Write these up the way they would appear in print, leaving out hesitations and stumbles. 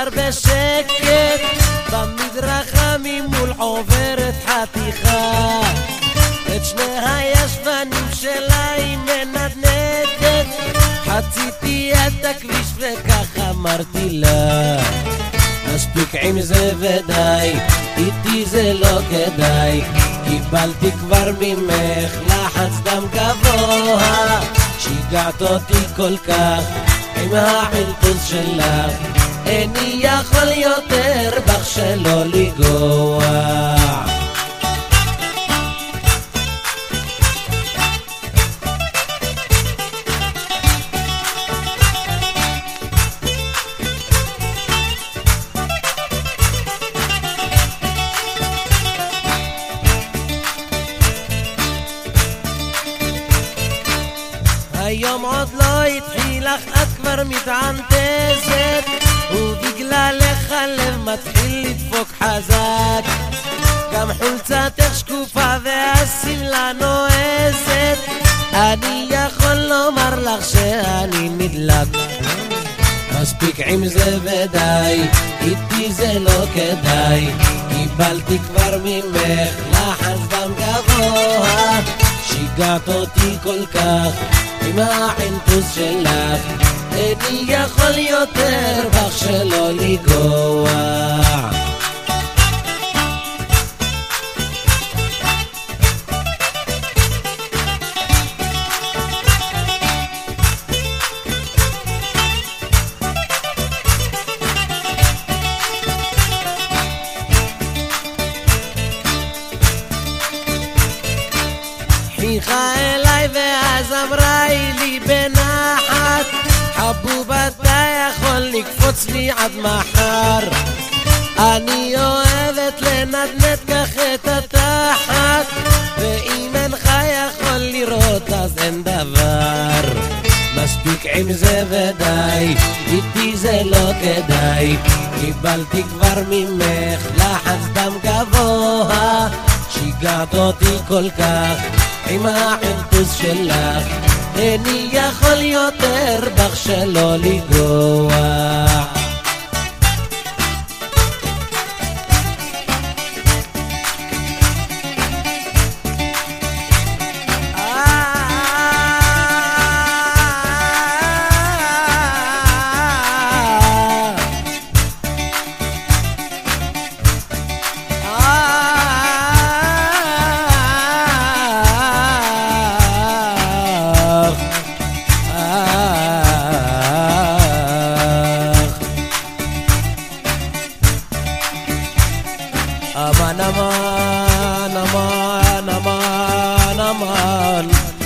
בשקט במדרכה ממול עוברת חתיכה את שני הישבנים שלה היא מנדנדת חציתי את הכביש וכך אמרתי לה מספיק עם זה ודי איתי זה לא כדאי קיבלתי כבר ממך לחץ דם גבוה שיגעת אותי כל כך עם החלטוס שלך איני יכול יותר בך שלא לגוע היום עוד לא התחיל אך את כבר מתענתזת ובגללך הלב מתחיל לדפוק חזק גם חולצתך שקופה והשמלה נועזת אני יכול לומר לך שאני נדלק מספיק עם זה ודי איתי זה לא כדאי קיבלתי כבר ממך לחץ דם גבוה שיגעת אותי כל כך עם החנטוס שלך איני יכול יותר בך שלא לגוע חייכה אליי ואז אמרה לי בנחת חבוב אתה יכול לקפוץ לי עד מחר אני אוהבת לנדנד כך את התחת ואם אינך יכול לראות אז אין דבר מספיק עם זה ודי איתי זה לא כדאי קיבלתי כבר ממך לחץ דם גבוה שיגעת אותי כל כך עם החנטוס שלך איני יכול יותר בך שלא לגוע aman aman aman aman aman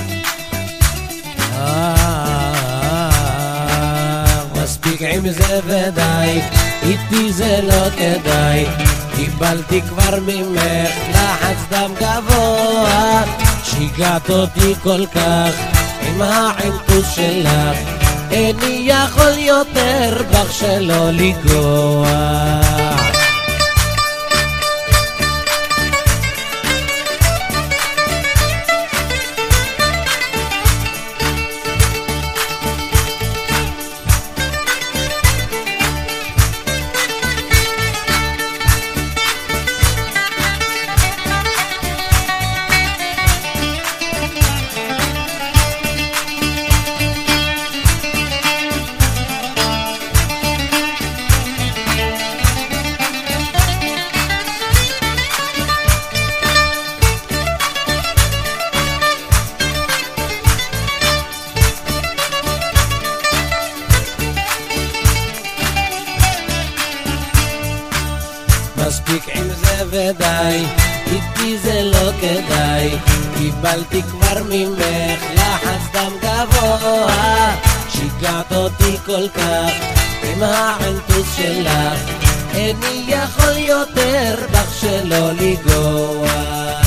מספיק עם זה ודי איתי זה לא כדאי קיבלתי כבר ממך לחץ דם גבוה שיגעת אותי כל כך עם החנטוס שלך איני יכול יותר בך שלא לגוע מספיק עם זה ודי איתי זה לא כדאי קיבלתי כבר ממך לחץ דם גבוה שיגעת אותי כל כך עם החנטוס שלך איני יכול יותר בך שלא לגוע